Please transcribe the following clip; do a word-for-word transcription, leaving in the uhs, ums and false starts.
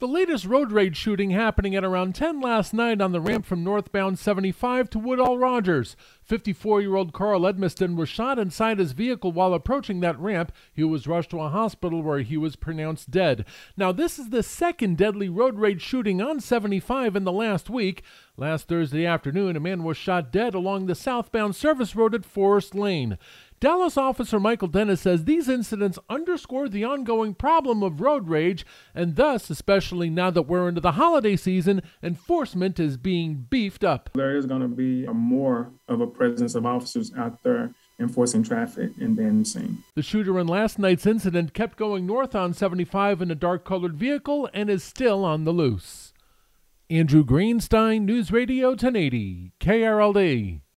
The latest road rage shooting happening at around ten last night on the ramp from northbound seventy-five to Woodall Rogers. fifty-four-year-old Carl Edmiston was shot inside his vehicle while approaching that ramp. He was rushed to a hospital where he was pronounced dead. Now, this is the second deadly road rage shooting on seventy-five in the last week. Last Thursday afternoon, a man was shot dead along the southbound service road at Forest Lane. Dallas officer Michael Dennis says these incidents underscore the ongoing problem of road rage, and thus, especially now that we're into the holiday season, enforcement is being beefed up. There is going to be a more of a presence of officers out there enforcing traffic and being seen. The shooter in last night's incident kept going north on seventy-five in a dark-colored vehicle and is still on the loose. Andrew Greenstein, News Radio ten eighty, K R L D.